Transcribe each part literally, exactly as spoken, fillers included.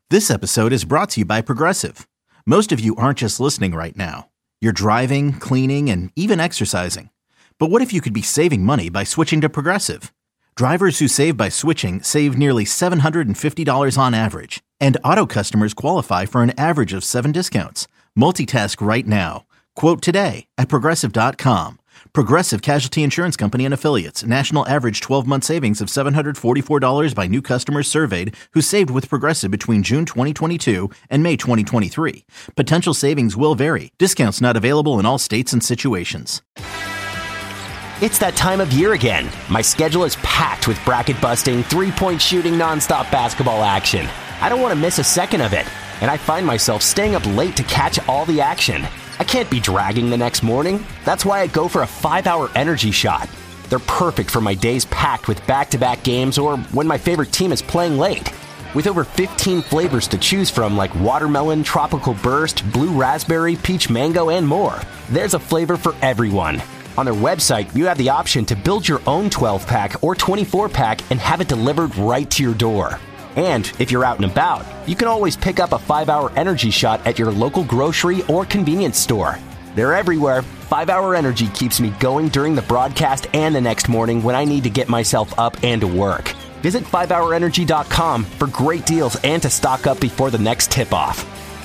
This episode is brought to you by Progressive. Most of you aren't just listening right now. You're driving, cleaning, and even exercising. But what if you could be saving money by switching to Progressive? Drivers who save by switching save nearly seven hundred fifty dollars on average. And auto customers qualify for an average of seven discounts. Multitask right now. Quote today at Progressive dot com. Progressive Casualty Insurance Company and Affiliates. National average twelve-month savings of seven hundred forty-four dollars by new customers surveyed who saved with Progressive between June twenty twenty-two and May twenty twenty-three. Potential savings will vary. Discounts not available in all states and situations. It's that time of year again. My schedule is packed with bracket-busting, three-point shooting, nonstop basketball action. I don't want to miss a second of it, and I find myself staying up late to catch all the action. I can't be dragging the next morning. That's why I go for a five-hour energy shot. They're perfect for my days packed with back-to-back games or when my favorite team is playing late. With over fifteen flavors to choose from like watermelon, tropical burst, blue raspberry, peach mango, and more, there's a flavor for everyone. On their website, you have the option to build your own twelve-pack or twenty-four-pack and have it delivered right to your door. And if you're out and about, you can always pick up a five-hour energy shot at your local grocery or convenience store. They're everywhere. five-hour Energy keeps me going during the broadcast and the next morning when I need to get myself up and to work. Visit five hour energy dot com for great deals and to stock up before the next tip-off.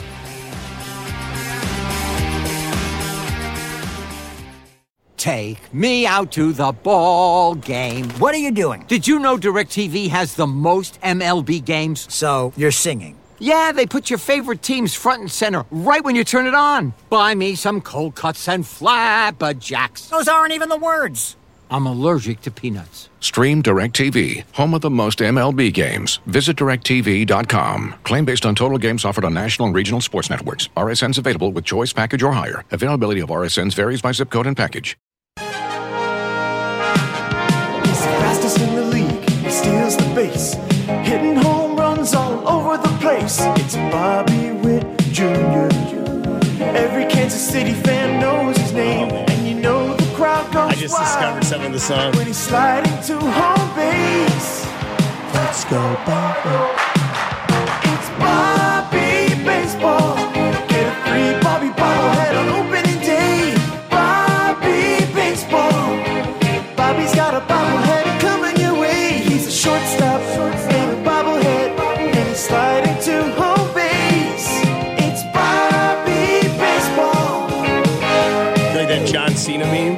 Take me out to the ball game. What are you doing? Did you know DirecTV has the most M L B games? So, you're singing? Yeah, they put your favorite teams front and center right when you turn it on. Buy me some cold cuts and flapjacks. Those aren't even the words. I'm allergic to peanuts. Stream DirecTV, home of the most M L B games. Visit direct T V dot com. Claim based on total games offered on national and regional sports networks. R S Ns available with choice package or higher. Availability of R S Ns varies by zip code and package. Fastest in the league, he steals the base, hitting home runs all over the place. It's Bobby Witt Junior Every Kansas City fan knows his name, and you know the crowd goes I just wild discovered some of the song. when he's sliding to home base. Let's go, Bobby. It's Bobby Baseball. Get a free Bobby bobblehead on opening day. Bobby Baseball. Bobby's got a bobblehead coming your way. He's a shortstop and a bobblehead, and he's sliding to home base. It's Bobby Baseball. Like that John Cena meme?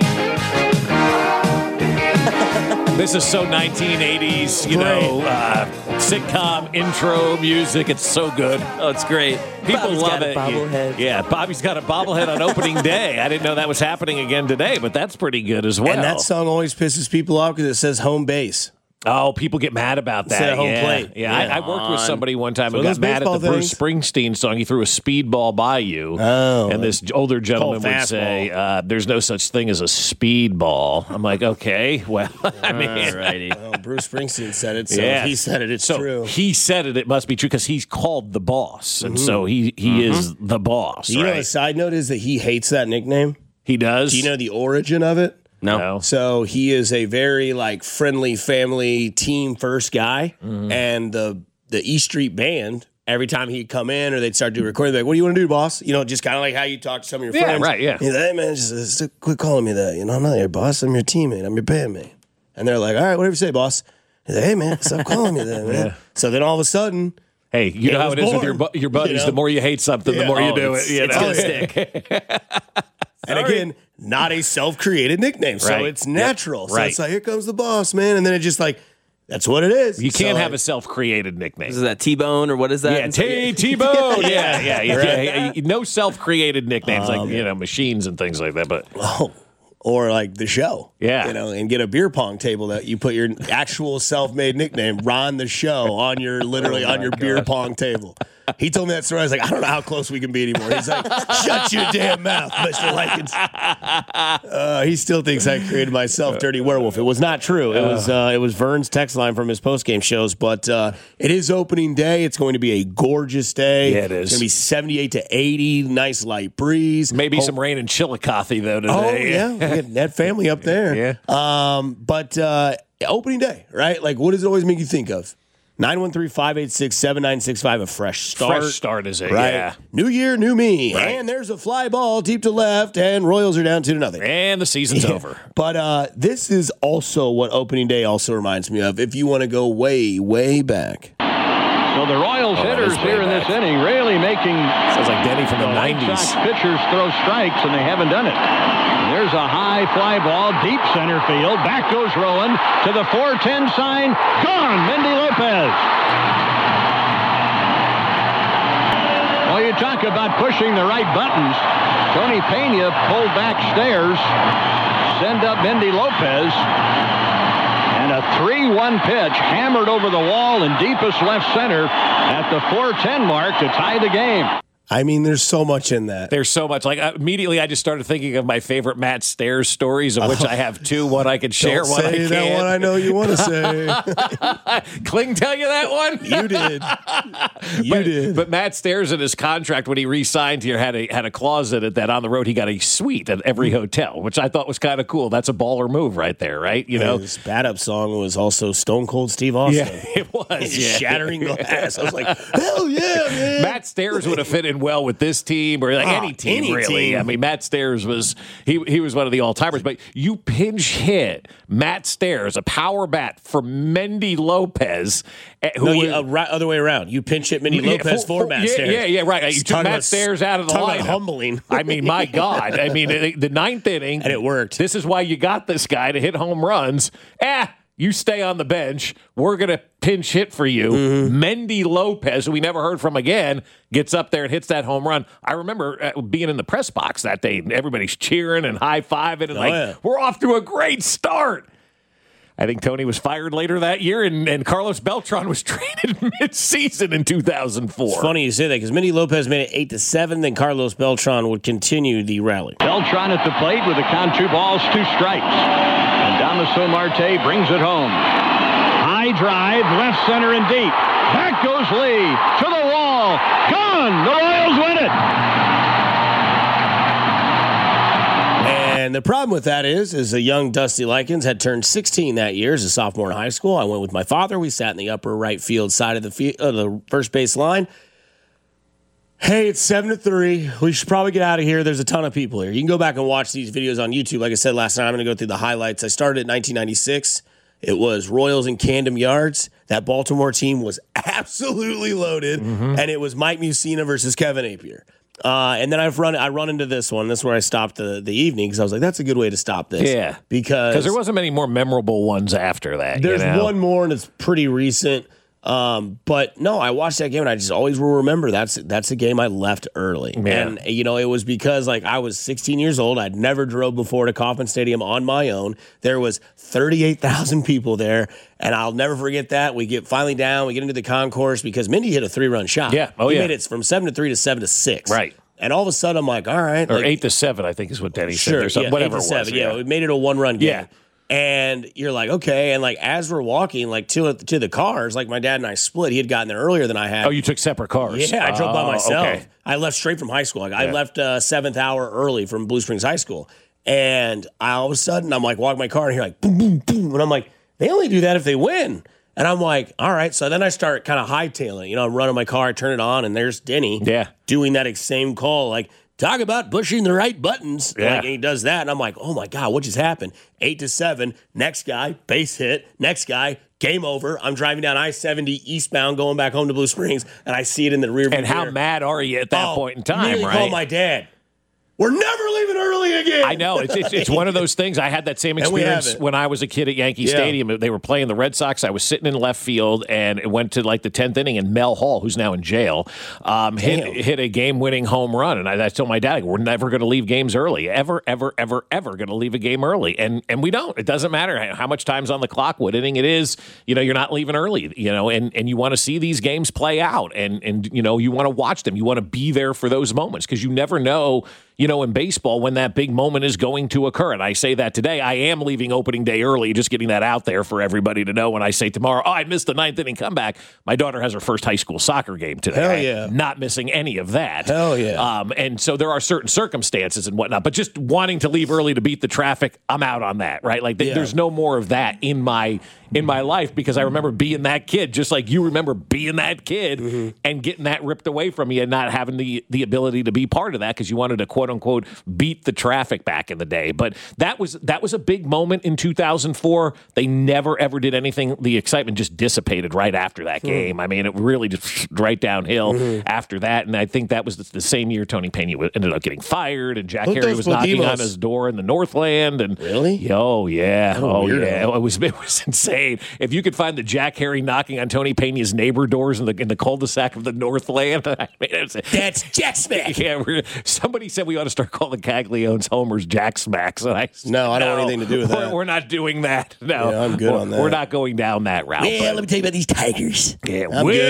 This is so nineteen eighties, you know, uh, sitcom intro music. It's so good. Oh, it's great. People Bobby's love got a it. bobblehead. Yeah, Bobby's got a bobblehead on opening day. I didn't know that was happening again today, but that's pretty good as well. And that song always pisses people off because it says home base. Oh, people get mad about that. Instead of home yeah. plate. Yeah, Yeah. I, I worked with somebody one time So who got those mad at the baseball Bruce Springsteen song. He threw a speedball by you. Oh. And this older gentleman Called would say, uh, there's no such thing as a speedball. I'm like, okay, well, I mean. Alrighty. Well, Bruce Springsteen said it, so Yeah. if he said it, it's so true. He said it, it must be true because he's called the boss. And so he, he Mhm. is the boss, You know, right? a side note is that he hates that nickname. He does? Do you know the origin of it? No. No. So he is a very like friendly family team first guy, Mm-hmm. and the the E Street Band. Every time he'd come in or they'd start doing recording, they're like, "What do you want to do, boss?" You know, just kind of like how you talk to some of your Yeah, friends. right, yeah. He's like, "Hey man, just, just quit calling me that. You know, I'm not your boss. I'm your teammate. I'm your bandmate." And they're like, "All right, whatever you say, boss." He's like, "Hey man, stop calling me that, man." Yeah. So then all of a sudden, Hey, you It know how was it is with born, your bu- your buddies. you know? The more you hate something, the Yeah. more you Oh, do it's- it. You it's know? gonna stick. And again, not a self-created nickname, so Right. it's natural. So Right. it's like, here comes the boss, man, and then it just like, that's what it is. You can't So, have a self-created nickname. Is that T-Bone or what is that? Yeah, T T-Bone. Yeah, yeah, yeah, Right. yeah, yeah. No self-created nicknames like, you know, machines and things like that. But Oh, or like the show. Yeah. You know, and get a beer pong table that you put your actual self-made nickname, Ron the Show, on your literally on your beer pong table. He told me that story. I was like, I don't know how close we can be anymore. He's like, shut your damn mouth, Mister Likens. Uh, he still thinks I created myself Dirty Werewolf. It was not true. It was uh, it was Vern's text line from his postgame shows. But uh, it is opening day. It's going to be a gorgeous day. Yeah, it is. It's going to be seventy-eight to eighty. Nice light breeze. maybe Oh, some rain in Chillicothe, though, today. Oh, yeah. We had that family up there. Yeah. Um, but uh, opening day, right? Like, what does it always make you think of? nine one three, five eight six, seven nine six five, a fresh start. Fresh start is it, right? yeah. New year, new me. Right. And there's a fly ball deep to left, and Royals are down two to nothing. And the season's Yeah. over. But uh, this is also what opening day also reminds me of, if you want to go way, way back. So the Royals Oh, that hitters is way here in back. this inning really making Sounds like Denny from the White nineties. Sox pitchers throw strikes, and they haven't done it. And there's a high fly ball, deep center field. Back goes Rowan to the four ten sign. Gone, Mendy Lopez. Well, you talk about pushing the right buttons. Tony Pena pulled back stairs, send up Mendy Lopez. And a three one pitch hammered over the wall in deepest left center at the four ten mark to tie the game. I mean, there's so much in that. There's so much. Like, uh, immediately I just started thinking of my favorite Matt Stairs stories, of which I have two. One I could share, Don't one I say can't. that one I know you want to say. Kling tell you that one? You did. You but, did. But Matt Stairs in his contract when he re-signed here had a had a clause in it that on the road he got a suite at every hotel, which I thought was kind of cool. That's a baller move right there, right? You know, his bat up song was also Stone Cold Steve Austin. yeah, it was yeah. Shattering glass. I was like, hell yeah, man. Matt Stairs would have fit in well with this team or like Oh, any team, any really. team. I mean, Matt Stairs was he he was one of the all timers. But you pinch hit Matt Stairs, a power bat for Mendy Lopez, eh, who No, you, was- uh, right, other way around. You pinch hit Mendy Yeah, Lopez for- for, for- Matt yeah, Stairs. yeah, yeah, right. You took Talking Matt about- Stairs out of the talking lineup. about humbling. I mean, my God. I mean, the, the ninth inning. And it worked. This is why you got this guy to hit home runs. Eh, you stay on the bench. We're going to pinch hit for you. Mm-hmm. Mendy Lopez, who we never heard from again, gets up there and hits that home run. I remember uh, being in the press box that day, and everybody's cheering and high-fiving, and Oh, like, yeah. we're off to a great start. I think Tony was fired later that year, and, and Carlos Beltran was traded mid-season in two thousand four. It's funny you say that because Mendy Lopez made it eight to seven. Then Carlos Beltran would continue the rally. Beltran at the plate with a count, two balls, two strikes. And Damaso Marte brings it home. High drive, left center and deep. Back goes Lee to the wall. Gone. The Royals win it. And the problem with that is, is a young Dusty Likens had turned sixteen that year as a sophomore in high school. I went with my father. We sat in the upper right field side of the field, uh, the first base line. Hey, it's seven to three. We should probably get out of here. There's a ton of people here. You can go back and watch these videos on YouTube. Like I said last night, I'm going to go through the highlights. I started in nineteen ninety-six. It was Royals and Camden Yards. That Baltimore team was absolutely loaded, Mm-hmm. and it was Mike Mussina versus Kevin Napier. Uh, and then I've run I run into this one. This is where I stopped the, the evening because I was like, that's a good way to stop this. Yeah. Because Because there wasn't many more memorable ones after that. there's you know? one more, and it's pretty recent. Um, but no, I watched that game, and I just always will remember that's that's a game I left early. Yeah. And, you know, it was because, like, I was sixteen years old. I'd never drove before to Kauffman Stadium on my own. There was thirty-eight thousand people there, and I'll never forget that. We get finally down. We get into the concourse because Mindy hit a three-run shot. Yeah. Oh, he yeah. made it from seven to three to seven to six. Right. And all of a sudden, I'm like, all right. Or like, eight to seven, I think is what Denny Sure, said. Or something, yeah, whatever eight to it seven. was. Yeah, we made it a one-run game. Yeah. And you're like, okay. And like as we're walking, like to to the cars, like my dad and I split. He had gotten there earlier than I had. Oh, you took separate cars. Yeah, I drove by Oh, myself. okay. I left straight from high school. Like I Yeah. left uh, seventh hour early from Blue Springs High School, and I, all of a sudden I'm like walking my car, and here like boom, boom, boom, and I'm like, they only do that if they win. And I'm like, all right. So then I start kind of hightailing. You know, I'm running my car, I turn it on, and there's Denny. Yeah. Doing that ex- same call, like. Talk about pushing the right buttons. Yeah. Like, and he does that. And I'm like, oh my God, what just happened? Eight to seven. Next guy, base hit. Next guy, game over. I'm driving down I seventy eastbound going back home to Blue Springs, and I see it in the rear view And how mirror. mad are you at that Oh, point in time, immediately right? call my dad. We're never leaving early again. I know. It's, it's it's one of those things. I had that same And we experience haven't. when I was a kid at Yankee Yeah. Stadium. They were playing the Red Sox. I was sitting in left field, and it went to like the tenth inning, and Mel Hall, who's now in jail, um, hit Damn. hit a game-winning home run. And I, I told my dad, we're never going to leave games early. Ever, ever, ever, ever going to leave a game early. And and we don't. It doesn't matter how much time's on the clock, what inning it is. You know, you're not leaving early, you know, and, and you want to see these games play out. And, and you know, you want to watch them. You want to be there for those moments because you never know, you you know, in baseball when that big moment is going to occur. And I say that today. I am leaving opening day early, just getting that out there for everybody to know. When I say tomorrow, oh, I missed the ninth inning comeback. My daughter has her first high school soccer game today. Hell yeah. Not missing any of that. Hell yeah. Um, and so there are certain circumstances and whatnot, but just wanting to leave early to beat the traffic, I'm out on that, right? Like th- Yeah. there's no more of that in my in my life because I remember being that kid, just like you remember being that kid Mm-hmm. and getting that ripped away from you and not having the, the ability to be part of that because you wanted to quote unquote beat the traffic back in the day. But that was that was a big moment in two thousand four. They never ever did anything. The excitement just dissipated right after that Hmm. game. I mean, it really just right downhill Mm-hmm. after that. And I think that was the, the same year Tony Pena ended up getting fired and Jack Look, Harry those was knocking Podemos. on his door in the Northland. And Really? Oh yeah. What a Oh weirdo. yeah. It was it was insane. If you could find the Jack Harry knocking on Tony Pena's neighbor doors in the in the cul-de-sac of the Northland, I mean, it was, That's Jack Smack. yeah. We're, somebody said we ought to start calling Caglione's homers Jack Smacks. And I said, No, I don't want anything to do with we're, that. We're not doing that. No, Yeah, I'm good we're, on that. We're not going down that route. Yeah, but- let me tell you about these Tigers. yeah, I'm way-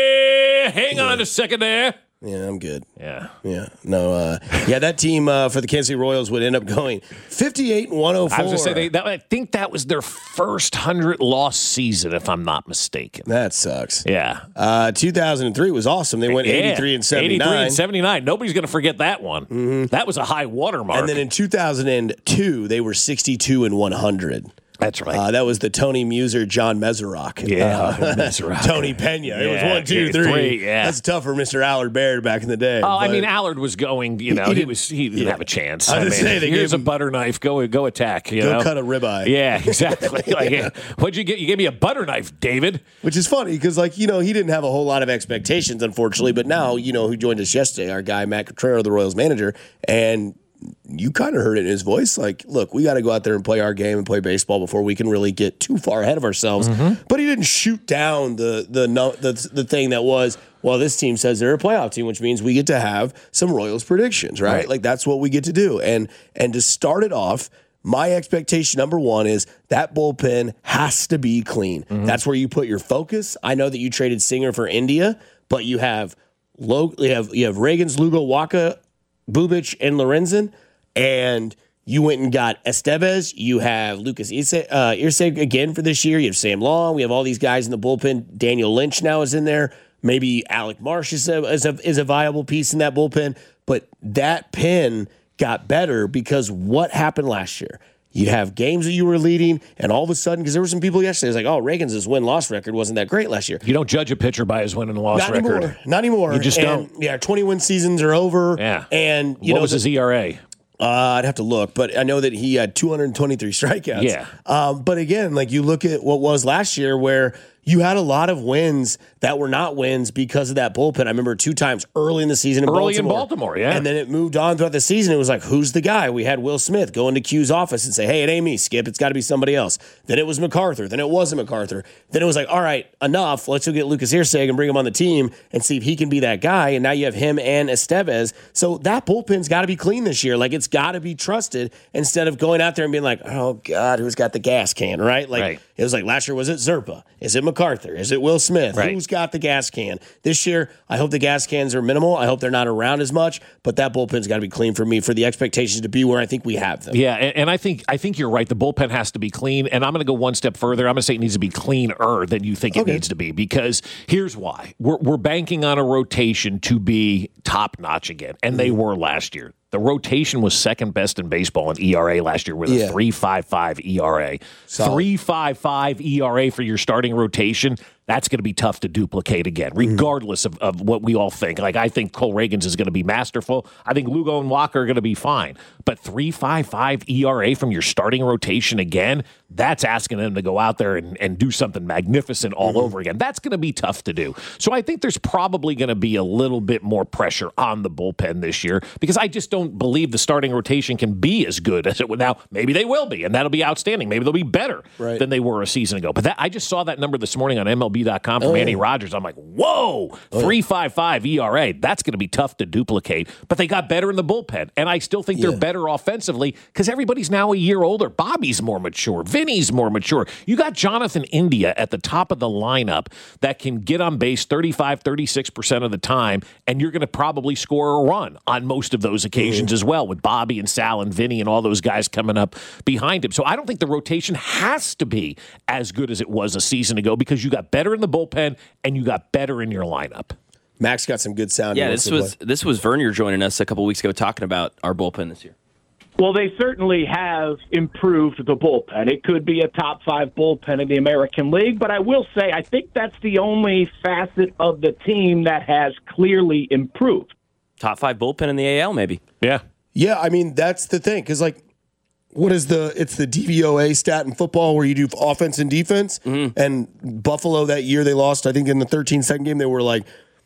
good. Hang on a second there. Yeah, I'm good. Yeah. Yeah, no, uh, yeah, that team uh, for the Kansas City Royals would end up going fifty-eight and one oh four. I was going to say, they, that, I think that was their first hundred-loss season, if I'm not mistaken. That sucks. Yeah. Uh, two thousand three was awesome. They went Yeah. eighty-three and seventy-nine. eighty-three and seventy-nine. Nobody's going to forget that one. Mm-hmm. That was a high watermark. And then in two thousand two, they were sixty-two and one hundred. That's right. Uh, that was the Tony Muser, John Meserock. Yeah, Uh, Meserock. Tony Pena. It was Yeah, one, two, yeah, three. three, yeah. That's tough for Mister Allard Baird back in the day. Oh, I but- mean, Allard was going. You know, He he, didn't- was. He didn't yeah. have a chance. I I, was mean, gonna say, they here's gave a him- butter knife. Go, go attack. You Go know? cut a ribeye. Yeah, exactly. like, yeah. What'd you get? You gave me a butter knife, David. Which is funny because, like, you know, he didn't have a whole lot of expectations, unfortunately. But now, you know, who joined us yesterday, our guy, Matt Cotrero, the Royals manager, and you kind of heard it in his voice. Like, look, we got to go out there and play our game and play baseball before we can really get too far ahead of ourselves. Mm-hmm. But he didn't shoot down the the, no, the the thing that was, well, this team says they're a playoff team, which means we get to have some Royals predictions, right? Right. Like, that's what we get to do. And and to start it off, my expectation, number one, is that bullpen has to be clean. Mm-hmm. That's where you put your focus. I know that you traded Singer for India, but you have Lo- you have you have Reagans, Lugo, Waka, Bubic, and Lorenzen, and you went and got Estevez. You have Lucas Irse, uh, Irsay again for this year. You have Sam Long. We have all these guys in the bullpen. Daniel Lynch now is in there. Maybe Alec Marsh is a, is a, is a viable piece in that bullpen. But that pen got better because what happened last year? You have games that you were leading, and all of a sudden, because there were some people yesterday, it's like, oh, Reagan's win-loss record wasn't that great last year. You don't judge a pitcher by his win and loss Not record. anymore. Not anymore. You just And, don't. Yeah, twenty-win seasons are over. Yeah. And, you what know, was the- his E R A? Uh, I'd have to look, but I know that he had two hundred twenty-three strikeouts. Yeah. Um, but again, like you look at what was last year where you had a lot of wins that were not wins because of that bullpen. I remember two times early in the season in Early in Baltimore. Baltimore, yeah. And then it moved on throughout the season. It was like, who's the guy? We had Will Smith go into Q's office and say, hey, it ain't me, Skip. It's got to be somebody else. Then it was MacArthur. Then it wasn't MacArthur. Then it was like, all right, enough. Let's go get Lucas Irsay and bring him on the team and see if he can be that guy. And now you have him and Estevez. So that bullpen's got to be clean this year. Like, it's got to be trusted instead of going out there and being like, oh, God, who's got the gas can, right? Like, Right. it was like last year, was it Zerpa? Is it MacArthur? Is it Will Smith? Right. Who's got the gas can? This year, I hope the gas cans are minimal. I hope they're not around as much, but that bullpen's got to be clean for me for the expectations to be where I think we have them. Yeah, and, and I think I think you're right. The bullpen has to be clean, and I'm going to go one step further. I'm going to say it needs to be cleaner than you think it Okay. needs to be, because here's why: we're we're banking on a rotation to be top notch again, and they were last year. The rotation was second best in baseball in E R A last year with Yeah. a three point five five E R A. Solid. three point five five E R A for your starting rotation. That's going to be tough to duplicate again, regardless of, of what we all think. Like, I think Cole Reagans is going to be masterful. I think Lugo and Walker are going to be fine. But three point five five E R A from your starting rotation again, that's asking them to go out there and, and do something magnificent all over again. That's going to be tough to do. So I think there's probably going to be a little bit more pressure on the bullpen this year, because I just don't believe the starting rotation can be as good as it would. Now, maybe they will be, and that'll be outstanding. Maybe they'll be better Right. than they were a season ago. But that, I just saw that number this morning on M L B V dot com from Oh, Manny yeah. Rogers. I'm like, whoa, three point five five E R A. That's going to be tough to duplicate. But they got better in the bullpen, and I still think Yeah. they're better offensively because everybody's now a year older. Bobby's more mature. Vinny's more mature. You got Jonathan India at the top of the lineup that can get on base thirty-five, thirty-six percent of the time, and you're going to probably score a run on most of those occasions Mm-hmm. as well, with Bobby and Sal and Vinny and all those guys coming up behind him. So I don't think the rotation has to be as good as it was a season ago because you got better in the bullpen and you got better in your lineup. Max got some good sound. Yeah, he this wants to was this was Vernier joining us a couple weeks ago talking about our bullpen this year. Well, they certainly have improved the bullplay. It could be a top five bullpen in the American League, but I will say I think that's the only facet of the team that has clearly improved. Top five bullpen in the A L, maybe. Yeah. Yeah, I mean, that's the thing. Because, like, what is the, it's the D V O A stat in football where you do offense and defense. Mm-hmm. And Buffalo that year they lost, I think in the thirteen second game, they were like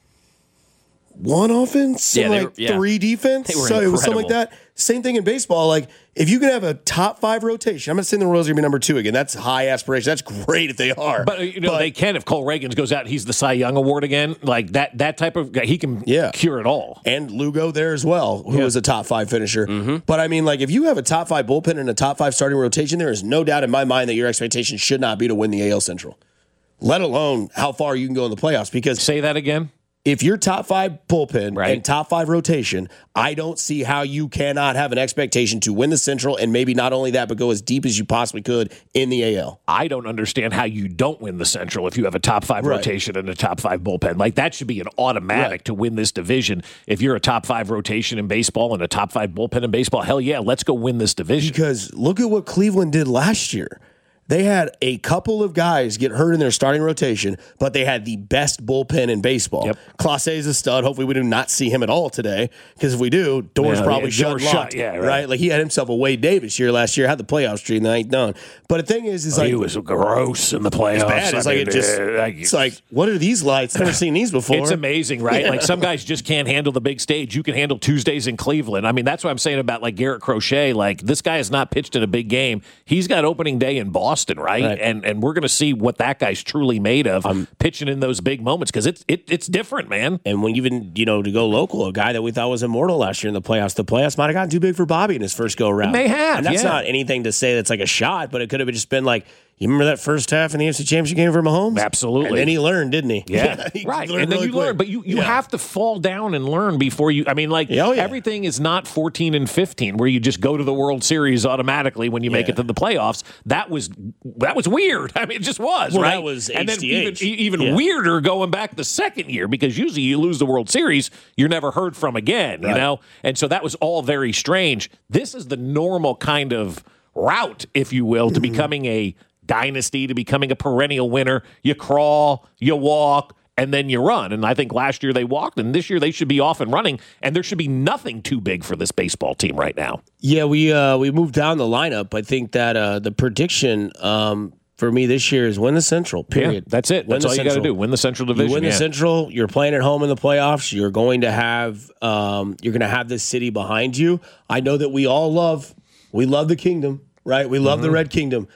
one offense Yeah, and they like were- yeah. three defense. They were So it was something like incredible. that. Same thing in baseball. Like, if you can have a top five rotation, I'm not saying the Royals are going to be number two again. That's high aspiration. That's great if they are. But, uh, you know, they can if Cole Reagans goes out and he's the Cy Young Award again. Like, that that type of guy, he can Yeah. cure it all. And Lugo there as well, who Yeah. was a top five finisher. Mm-hmm. But I mean, like, if you have a top five bullpen and a top five starting rotation, there is no doubt in my mind that your expectation should not be to win the A L Central, let alone how far you can go in the playoffs. Because Say that again. if you're top five bullpen Right. and top five rotation, I don't see how you cannot have an expectation to win the Central and maybe not only that, but go as deep as you possibly could in the A L. I don't understand how you don't win the Central if you have a top five Right. rotation and a top five bullpen. Like, that should be an automatic Right. to win this division. If you're a top five rotation in baseball and a top five bullpen in baseball, hell yeah, let's go win this division. Because look at what Cleveland did last year. They had a couple of guys get hurt in their starting rotation, but they had the best bullpen in baseball. Yep. Clase is a stud. Hopefully, we do not see him at all today, because if we do, doors Yeah, probably yeah, shut doors locked. shut, yeah, right. right. Like he had himself a Wade Davis year last year, had the playoff streak, and that ain't done. But the thing is, is Oh, like he was gross in the playoffs. it's bad. It's I like mean, it just. uh, I- It's like, what are these lights? Never seen these before. It's amazing, right? Yeah. Like, some guys just can't handle the big stage. You can handle Tuesdays in Cleveland. I mean, that's what I'm saying about, like, Garrett Crochet. Like, this guy has not pitched in a big game. He's got opening day in Boston, right? Right. And and we're going to see what that guy's truly made of pitching in those big moments, because it's it, it's different, man. And when even, you know, to go local, a guy that we thought was immortal last year in the playoffs, the playoffs might have gotten too big for Bobby in his first go around. It may have, And that's yeah. not anything to say that's like a shot, but it could have just been like, you remember that first half in the A F C Championship game for Mahomes? Absolutely. And then he learned, didn't he? Yeah, He right. learned And then really you learn, quick. but you, you Yeah. have to fall down and learn before you. I mean, like, Oh, yeah. everything is not fourteen and fifteen where you just go to the World Series automatically when you make Yeah. it to the playoffs. That was that was weird. I mean, it just was, Well, right? that was and then H D H. even, even Yeah. weirder going back the second year, because usually you lose the World Series, you're never heard from again, you Right. know? And so that was all very strange. This is the normal kind of route, if you will, to becoming a dynasty, to becoming a perennial winner. You crawl, you walk, and then you run. And I think last year they walked, and this year they should be off and running, and there should be nothing too big for this baseball team right now. Yeah, we uh, we moved down the lineup. I think that uh, the prediction um, for me this year is win the Central, period. Yeah, that's it. Win That's the all you got to Central. do. Win the Central You Division. win the yeah. Central. You're playing at home in the playoffs. You're going to have um, you're going to have this city behind you. I know that we all love we love the Kingdom, right? We love Mm-hmm. the Red Kingdom,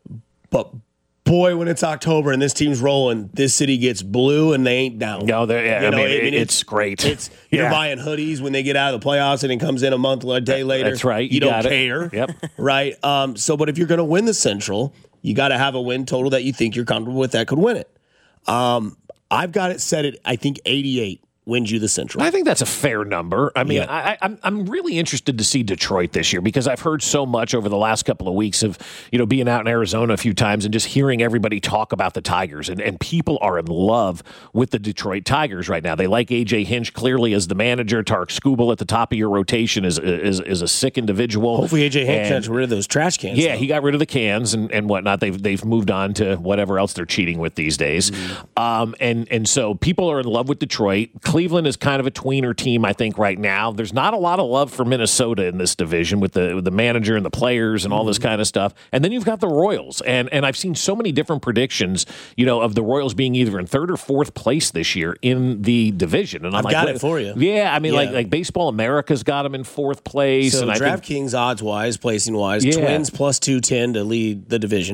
but boy, when it's October and this team's rolling, this city gets blue and they ain't down. No, they're- yeah, I mean, it- it's great. It's you're Yeah. buying hoodies when they get out of the playoffs and it comes in a month a day later. That's right. You, You don't got it. care. Yep. Right. Um. So, but if you're going to win the Central, you got to have a win total that you think you're comfortable with that could win it. Um. I've got it set at I think eighty-eight wins you the Central. I think that's a fair number. I mean, Yeah. I, I, I'm I'm really interested to see Detroit this year, because I've heard so much over the last couple of weeks of, you know, being out in Arizona a few times and just hearing everybody talk about the Tigers, and, and people are in love with the Detroit Tigers right now. They like A J Hinch clearly as the manager. Tarek Skubal at the top of your rotation is is is a sick individual. Hopefully, A J Hinch And- gets rid of those trash cans. Yeah, though. he got rid of the cans and, and whatnot. They've they've moved on to whatever else they're cheating with these days. Mm-hmm. Um, and and so people are in love with Detroit. Cleveland is kind of a tweener team, I think, right now. There's not a lot of love for Minnesota in this division with the with the manager and the players and all this kind of stuff. And then you've got the Royals, and and I've seen so many different predictions, you know, of the Royals being either in third or fourth place this year in the division. And I'm I've like, got what- it for you. Yeah, I mean, like Yeah. like Baseball America's got them in fourth place, So and I think DraftKings odds wise, placing wise, Yeah. Twins plus two ten to lead the division.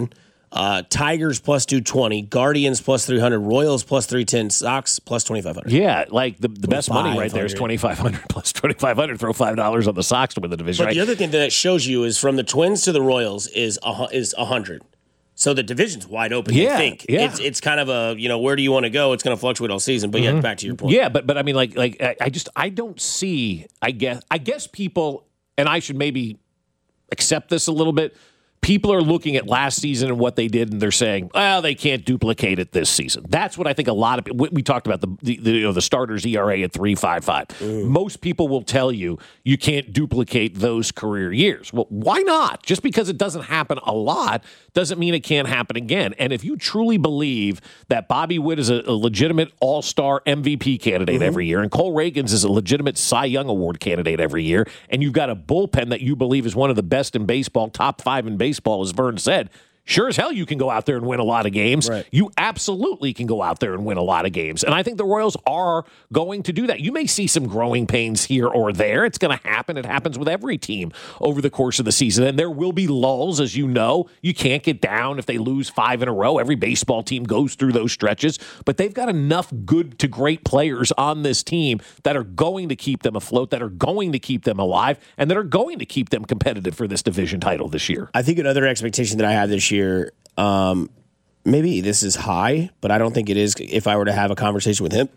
Uh, Tigers plus two twenty, Guardians plus three hundred, Royals plus three ten, Sox plus twenty-five hundred. Yeah, like the, the best money right there is twenty-five hundred plus twenty-five hundred. Throw five dollars on the Sox to win the division. But right? the other thing that it shows you is from the Twins to the Royals is a, is one hundred. So the division's wide open, yeah, you think. Yeah. It's it's kind of a, you know, where do you want to go? It's going to fluctuate all season. But mm-hmm. yeah, back to your point. Yeah, but but I mean, like like I, I just I don't see. I guess I guess people, and I should maybe accept this a little bit. People are looking at last season and what they did, and they're saying, "Well, they can't duplicate it this season." That's what I think. A lot of we, we talked about the the, the, you know, the starters E R A at three point five five. Mm. Most people will tell you you can't duplicate those career years. Well, why not? Just because it doesn't happen a lot doesn't mean it can't happen again. And if you truly believe that Bobby Witt is a, a legitimate All-Star M V P candidate mm-hmm. every year, and Cole Reagans is a legitimate Cy Young Award candidate every year, and you've got a bullpen that you believe is one of the best in baseball, top five in baseball. Baseball, as Vern said, sure as hell you can go out there and win a lot of games. Right. You absolutely can go out there and win a lot of games. And I think the Royals are going to do that. You may see some growing pains here or there. It's going to happen. It happens with every team over the course of the season. And there will be lulls, as you know. You can't get down if they lose five in a row. Every baseball team goes through those stretches. But they've got enough good to great players on this team that are going to keep them afloat, that are going to keep them alive, and that are going to keep them competitive for this division title this year. I think another expectation that I have this year Year, um, maybe this is high, but I don't think it is. If I were to have a conversation with him,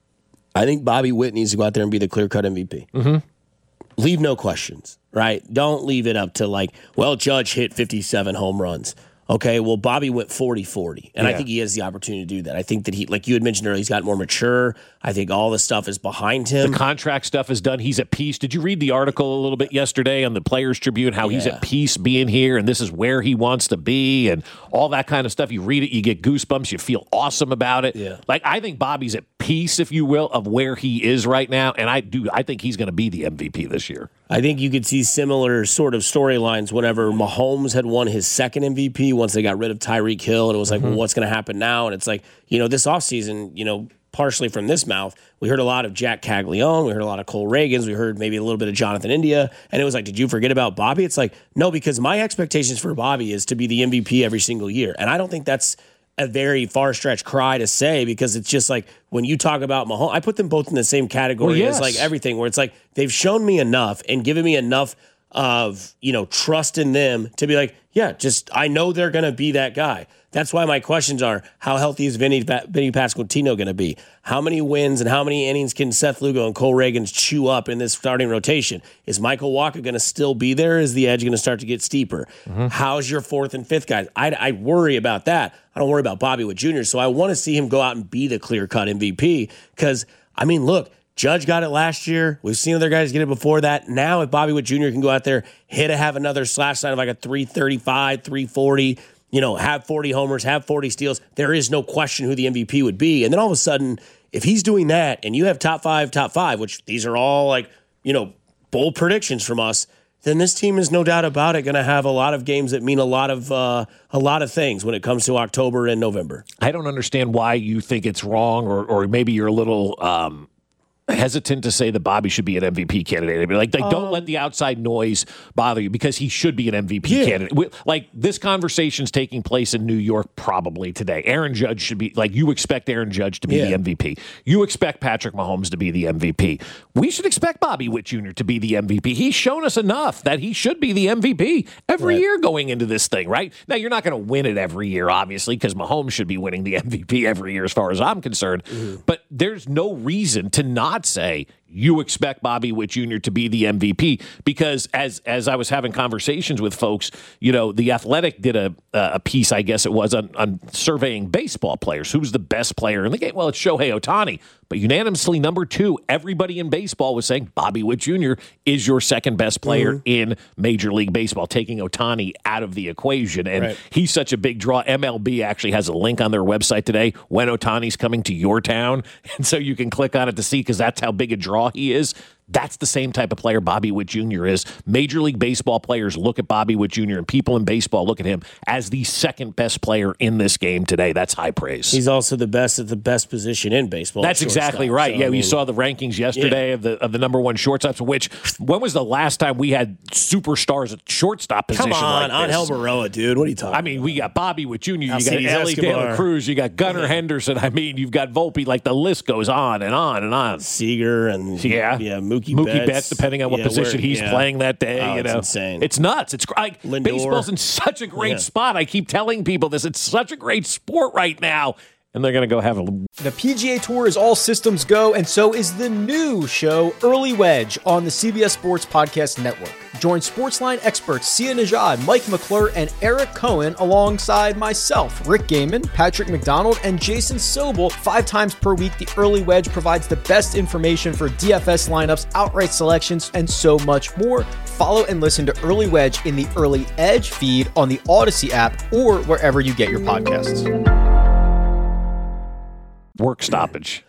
I think Bobby Witt needs to go out there and be the clear-cut M V P. Mm-hmm. Leave no questions, right? Don't leave it up to like, well, Judge hit fifty-seven home runs. Okay, well, Bobby went forty forty, and yeah. I think he has the opportunity to do that. I think that he, like you had mentioned earlier, he's got more mature. I think all the stuff is behind him. The contract stuff is done. He's at peace. Did you read the article a little bit yesterday on the Players Tribune, how yeah. he's at peace being here, and this is where he wants to be, and all that kind of stuff? You read it, you get goosebumps, you feel awesome about it. Yeah. Like, I think Bobby's at peace, if you will, of where he is right now, and I do. I think he's going to be the M V P this year. I think you could see similar sort of storylines whenever Mahomes had won his second M V P once they got rid of Tyreek Hill, and it was like, mm-hmm. well, what's going to happen now? And it's like, you know, this offseason, you know, partially from this mouth, we heard a lot of Jack Caglione, we heard a lot of Cole Reagans, we heard maybe a little bit of Jonathan India, and it was like, did you forget about Bobby? It's like, no, because my expectations for Bobby is to be the M V P every single year, and I don't think that's a very far-stretched cry to say, because it's just like when you talk about Mahomes, I put them both in the same category well, yes. as like everything, where it's like they've shown me enough and given me enough of, you know, trust in them to be like, yeah, just I know they're going to be that guy. That's why my questions are, how healthy is Vinny, Vinny Pasquantino going to be? How many wins and how many innings can Seth Lugo and Cole Reagans chew up in this starting rotation? Is Michael Wacha going to still be there? Is the edge going to start to get steeper? Mm-hmm. How's your fourth and fifth guys? I, I worry about that. I don't worry about Bobby Witt Junior So I want to see him go out and be the clear-cut M V P because, I mean, look, Judge got it last year. We've seen other guys get it before that. Now if Bobby Witt Junior can go out there, hit a, have another slash line of like a three thirty-five, three forty, you know, have forty homers, have forty steals, there is no question who the M V P would be. And then all of a sudden, if he's doing that and you have top five, top five, which these are all like, you know, bold predictions from us, then this team is no doubt about it going to have a lot of games that mean a lot of uh, a lot of things when it comes to October and November. I don't understand why you think it's wrong, or or maybe you're a little um, hesitant to say that Bobby should be an M V P candidate. I mean, like, like um, don't let the outside noise bother you, because he should be an M V P yeah. candidate. Like, this conversation's taking place in New York probably today. Aaron Judge should be, like, you expect Aaron Judge to be yeah. the M V P. You expect Patrick Mahomes to be the M V P. We should expect Bobby Witt Junior to be the M V P. He's shown us enough that he should be the M V P every right. year going into this thing, right? Now, you're not going to win it every year, obviously, because Mahomes should be winning the M V P every year as far as I'm concerned. Mm-hmm. But there's no reason to not say you expect Bobby Witt Junior to be the M V P, because as as I was having conversations with folks, you know, The Athletic did a a piece, I guess it was, on, on surveying baseball players. Who's the best player in the game? Well, it's Shohei Ohtani. But unanimously, number two, everybody in baseball was saying Bobby Witt Junior is your second best player mm-hmm. in Major League Baseball, taking Ohtani out of the equation. And right. he's such a big draw. M L B actually has a link on their website today when Ohtani's coming to your town. And so you can click on it to see, because that's how big a draw he is. That's the same type of player Bobby Witt Junior is. Major League Baseball players look at Bobby Witt Junior and people in baseball look at him as the second best player in this game today. That's high praise. He's also the best at the best position in baseball. That's exactly right. So, yeah, I we mean, saw the rankings yesterday yeah. of the of the number one shortstops, which when was the last time we had superstars at shortstop position Come on, like this? Angel Baroa, dude. What are you talking I mean, we got Bobby Witt Junior, you Alcides got Ellie De La Escobar. Cruz, you got Gunnar Henderson. I mean, you've got Volpe. Like, the list goes on and on and on. Seager and yeah, yeah, Mookie, Mookie Betts. Betts, depending on what Yeah, position we're- he's yeah. playing that day. Oh, you it's know, insane. It's nuts. It's like Lindor. baseball's in such a great Yeah. spot. I keep telling people this. It's such a great sport right now, and they're going to go have a. The P G A Tour is all systems go, and so is the new show, Early Wedge, on the C B S Sports Podcast Network. Join Sportsline experts Sia Najad, Mike McClure, and Eric Cohen alongside myself, Rick Gaiman, Patrick McDonald, and Jason Sobel. Five times per week, the Early Wedge provides the best information for D F S lineups, outright selections, and so much more. Follow and listen to Early Wedge in the Early Edge feed on the Odyssey app or wherever you get your podcasts. Work stoppage.